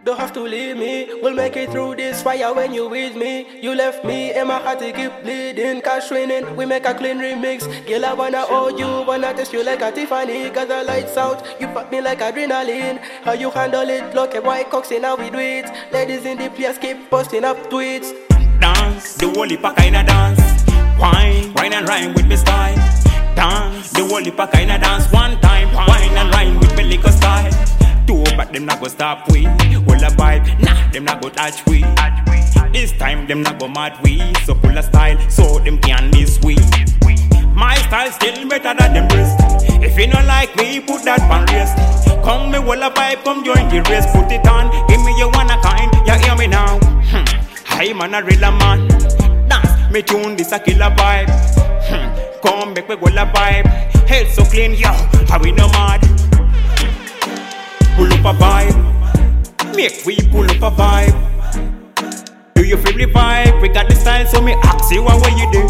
Don't have to leave me, we'll make it through this fire when you with me. You left me and my heart to keep bleeding. Cash raining, we make a clean remix. Girl, I wanna hold you, wanna test you like a Tiffany. Got the lights out, you pop me like adrenaline. How you handle it, block a white cocks and how we do it. Ladies in the place keep posting up tweets. Dance, the whole heap kinda dance. Wine and rhyme with me style. Dance, the whole heap kinda dance. One time, wine and rhyme with me liquor style. Two, but them not go stop we. Well a vibe, nah, them not go touch we. This time them not go mad we. So full of style, so them can miss we. My style still better than them rest. If you don't like me, put that on rest. Come me well a vibe, come join the race. Put it on, give me your one a kind. You hear me now? I man a real man. Dance, me tune this a killer vibe. Come back we well a vibe. Head so clean, yo, how we no mad. Pull up a vibe, make we pull up a vibe. Do you feel the vibe? We got the style, so me ask you what you do.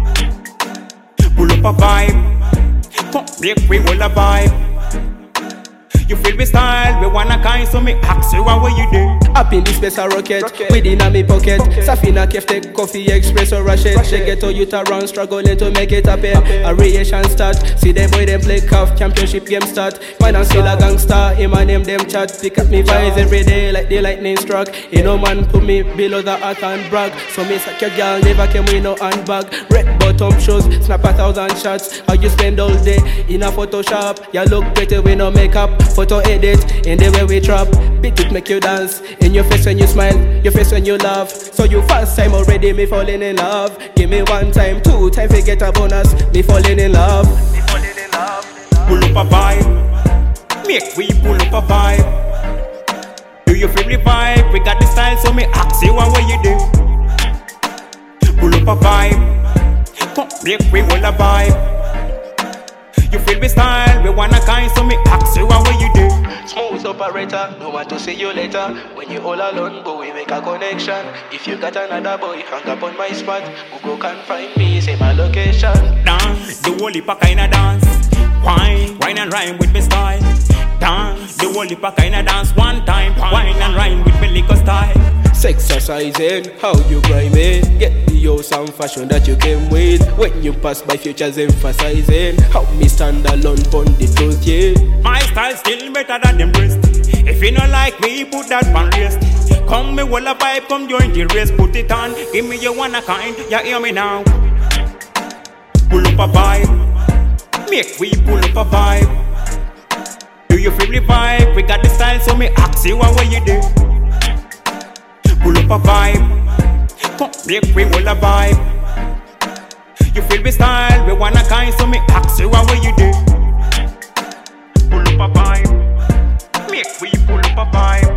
Pull up a vibe, come make we all a vibe. You feel the style, we wanna kind, so me ask you what you do. Up in this space a rocket, within a me pocket. Safina Kef take coffee, espresso, rush it. She get to youth around, struggling to make it happen. A reaction start, see them boy them play cuff, championship game start. Man I'm still a gangster, him and them chat. Pick up me vibes every day like the lightning struck. You know man put me below the earth and brag. So me suck your girl, never came with no handbag. Red bottom shoes, snap 1,000 shots. How you spend all day in a Photoshop? You look pretty with no makeup. Photo edit, in the way we trap. Beat it make you dance. In your face when you smile, your face when you laugh. So you first time already, me falling in love. Give me one time, two time, we get a bonus. Me falling in love. Me falling in love. Pull up a vibe, make we pull up a vibe. Do you feel the vibe? We got the style, so me ask you what you do. Pull up a vibe, come make we all a vibe. You feel the style, we wanna kind, so me ask you what you do. Smooth operator, no want to see you later. When you all alone, but we make a connection. If you got another boy, hang up on my spot. Google can find me, say my location. Dance, the whole heap kinda dance. Wine and rhyme with me style. Dance, the whole heap kinda dance. One time, wine and rhyme with me liquor style. Sexercising, how you grinding. Get the awesome fashion that you came with. When you pass by futures emphasizing. How me stand alone on the truth, yeah. My style still better than them rest. If you don't like me, put that on rest. Come me well a vibe, come join the race. Put it on, give me your one a kind. You hear me now? Pull up a vibe, make we pull up a vibe. Do you feel the vibe? We got the style, so me ask you what you do. Pull up a vibe, come make we all a vibe. You feel the style, we wanna kind, so me ask you what you do. Pull up a vibe, make we pull up a vibe.